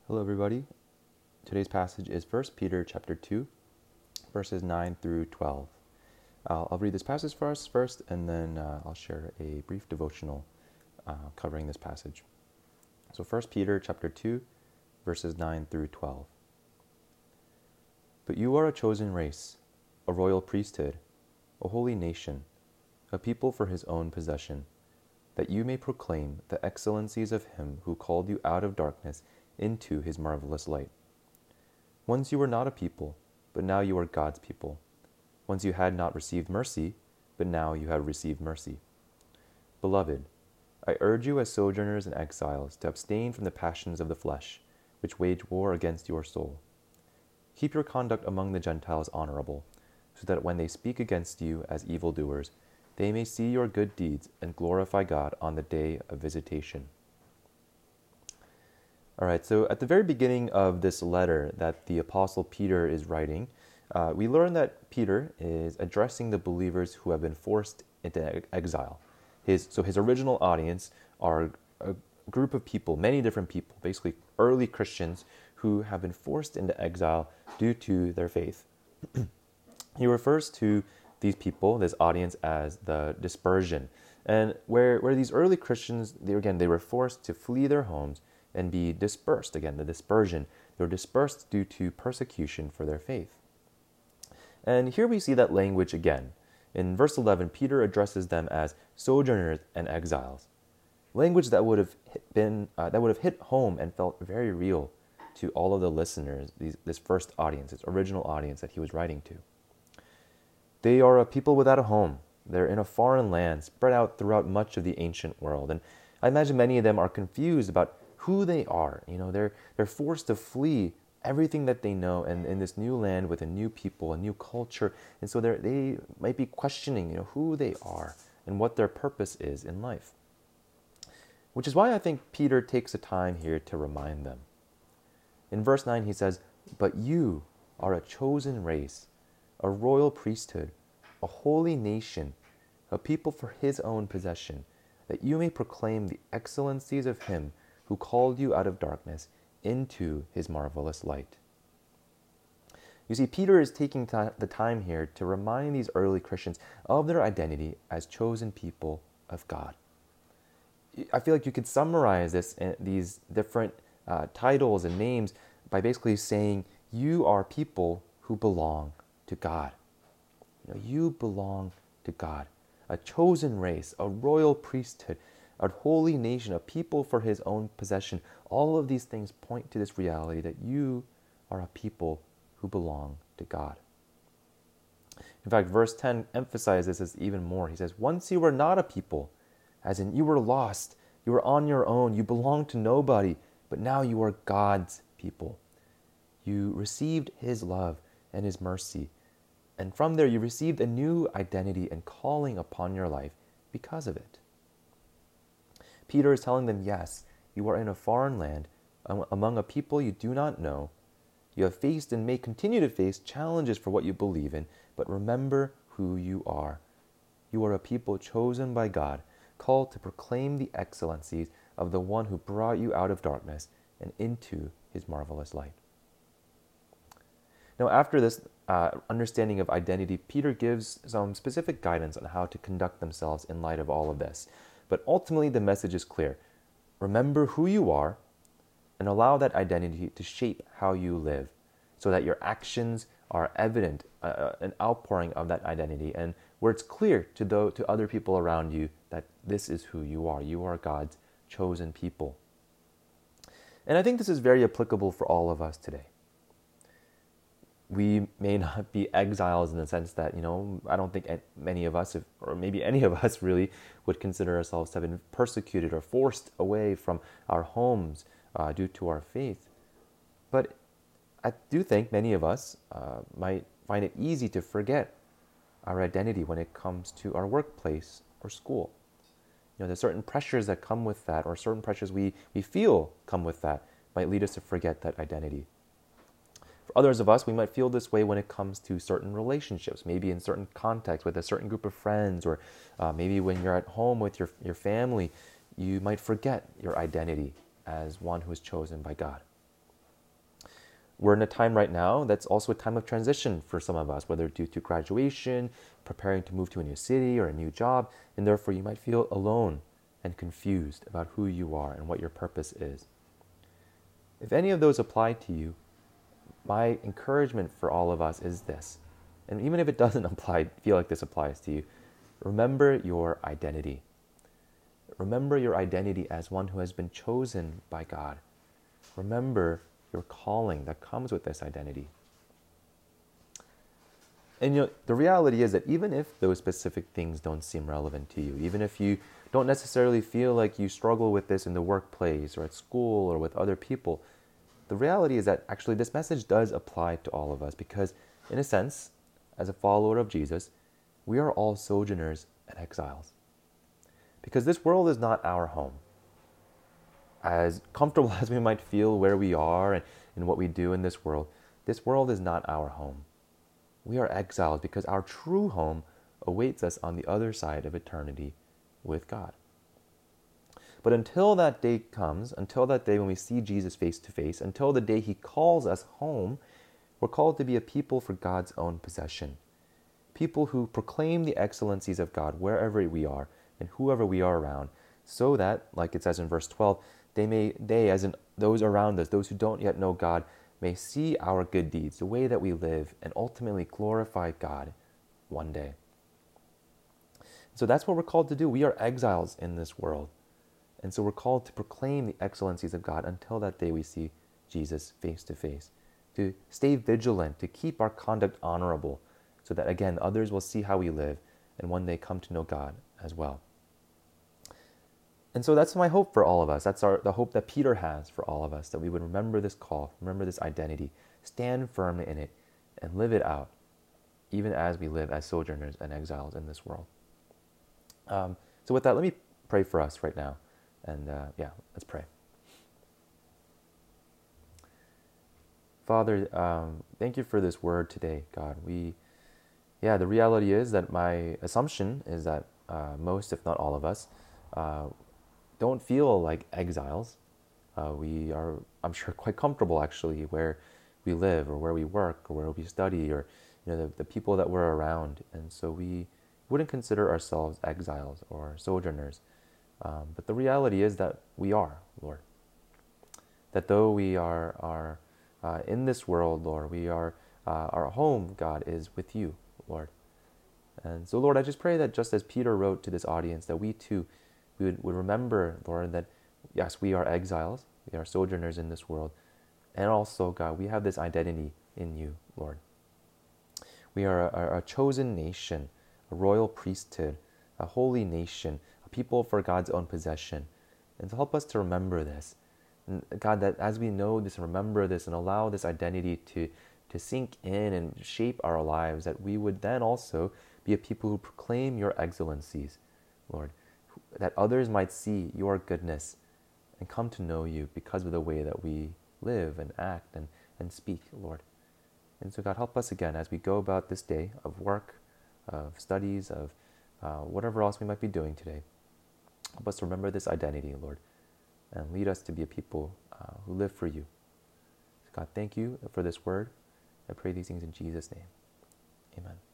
Hello everybody. Today's passage is 1 Peter chapter 2, verses 9 through 12. I'll read this passage for us first, and then I'll share a brief devotional covering this passage. So 1 Peter chapter 2, verses 9 through 12. But you are a chosen race, a royal priesthood, a holy nation, a people for his own possession, that you may proclaim the excellencies of him who called you out of darkness into his marvelous light. Once you were not a people, but now you are God's people. Once you had not received mercy, but now you have received mercy. Beloved, I urge you as sojourners and exiles to abstain from the passions of the flesh, which wage war against your soul. Keep your conduct among the Gentiles honorable, so that when they speak against you as evildoers, they may see your good deeds and glorify God on the day of visitation. All right, so at the very beginning of this letter that the Apostle Peter is writing, we learn that Peter is addressing the believers who have been forced into exile. His original audience are a group of people, many different people, basically early Christians who have been forced into exile due to their faith. He refers to these people, this audience, as the dispersion. And where these early Christians, they were forced to flee their homes and be dispersed. Again, the dispersion. They were dispersed due to persecution for their faith. And here we see that language again. In verse 11, Peter addresses them as sojourners and exiles. Language that would have hit home and felt very real to all of the listeners, this first audience, this original audience that he was writing to. They are a people without a home. They're in a foreign land, spread out throughout much of the ancient world. And I imagine many of them are confused about who they are. They're forced to flee everything that they know and in this new land with a new people, a new culture. And so they might be questioning, who they are and what their purpose is in life. Which is why I think Peter takes the time here to remind them. In verse 9, he says, "But you are a chosen race, a royal priesthood, a holy nation, a people for his own possession, that you may proclaim the excellencies of him who called you out of darkness into his marvelous light." You see, Peter is taking the time here to remind these early Christians of their identity as chosen people of God. I feel like you could summarize these different titles and names by basically saying, you are people who belong to God. You belong to God. A chosen race, a royal priesthood, a holy nation, a people for his own possession. All of these things point to this reality that you are a people who belong to God. In fact, verse 10 emphasizes this even more. He says, once you were not a people, as in you were lost, you were on your own, you belonged to nobody, but now you are God's people. You received his love and his mercy, and from there you received a new identity and calling upon your life because of it. Peter is telling them, yes, you are in a foreign land, among a people you do not know. You have faced and may continue to face challenges for what you believe in, but remember who you are. You are a people chosen by God, called to proclaim the excellencies of the one who brought you out of darkness and into his marvelous light. Now, after this understanding of identity, Peter gives some specific guidance on how to conduct themselves in light of all of this. But ultimately, the message is clear. Remember who you are and allow that identity to shape how you live so that your actions are evident, an outpouring of that identity, and where it's clear to other people around you that this is who you are. You are God's chosen people. And I think this is very applicable for all of us today. We may not be exiles in the sense that, I don't think many of us, or maybe any of us really, would consider ourselves to have been persecuted or forced away from our homes due to our faith. But I do think many of us might find it easy to forget our identity when it comes to our workplace or school. There's certain pressures that come with that, or certain pressures we feel come with that, might lead us to forget that identity. For others of us, we might feel this way when it comes to certain relationships, maybe in certain contexts with a certain group of friends, or maybe when you're at home with your family, you might forget your identity as one who is chosen by God. We're in a time right now that's also a time of transition for some of us, whether due to graduation, preparing to move to a new city or a new job, and therefore you might feel alone and confused about who you are and what your purpose is. If any of those apply to you, my encouragement for all of us is this, and even if it doesn't feel like this applies to you, remember your identity. Remember your identity as one who has been chosen by God. Remember your calling that comes with this identity. And the reality is that even if those specific things don't seem relevant to you, even if you don't necessarily feel like you struggle with this in the workplace or at school or with other people, the reality is that actually this message does apply to all of us because, in a sense, as a follower of Jesus, we are all sojourners and exiles. Because this world is not our home. As comfortable as we might feel where we are and what we do in this world is not our home. We are exiles because our true home awaits us on the other side of eternity with God. But until that day comes, until that day when we see Jesus face to face, until the day he calls us home, we're called to be a people for God's own possession. People who proclaim the excellencies of God wherever we are and whoever we are around, so that, like it says in verse 12, they, as in those around us, those who don't yet know God, may see our good deeds, the way that we live, and ultimately glorify God one day. So that's what we're called to do. We are exiles in this world. And so we're called to proclaim the excellencies of God until that day we see Jesus face to face. To stay vigilant, to keep our conduct honorable, so that again, others will see how we live and one day come to know God as well. And so that's my hope for all of us. That's the hope that Peter has for all of us, that we would remember this call, remember this identity, stand firmly in it, and live it out, even as we live as sojourners and exiles in this world. So with that, let me pray for us right now. And let's pray. Father, thank you for this word today, God. The reality is that my assumption is that most, if not all of us, don't feel like exiles. We are, I'm sure, quite comfortable actually where we live or where we work or where we study or the people that we're around. And so we wouldn't consider ourselves exiles or sojourners. But the reality is that we are, Lord. That though we are in this world, Lord, we are, our home, God, is with you, Lord. And so, Lord, I just pray that just as Peter wrote to this audience, that we too would remember, Lord, that yes, we are exiles, we are sojourners in this world. And also, God, we have this identity in you, Lord. We are a chosen nation, a royal priesthood, a holy nation, people for God's own possession. And to help us to remember this. And God, that as we know this and remember this and allow this identity to sink in and shape our lives, that we would then also be a people who proclaim your excellencies, Lord, that others might see your goodness and come to know you because of the way that we live and act and speak, Lord. And so God, help us again as we go about this day of work, of studies, of whatever else we might be doing today. Help us to remember this identity, Lord, and lead us to be a people who live for you. So God, thank you for this word. I pray these things in Jesus' name. Amen.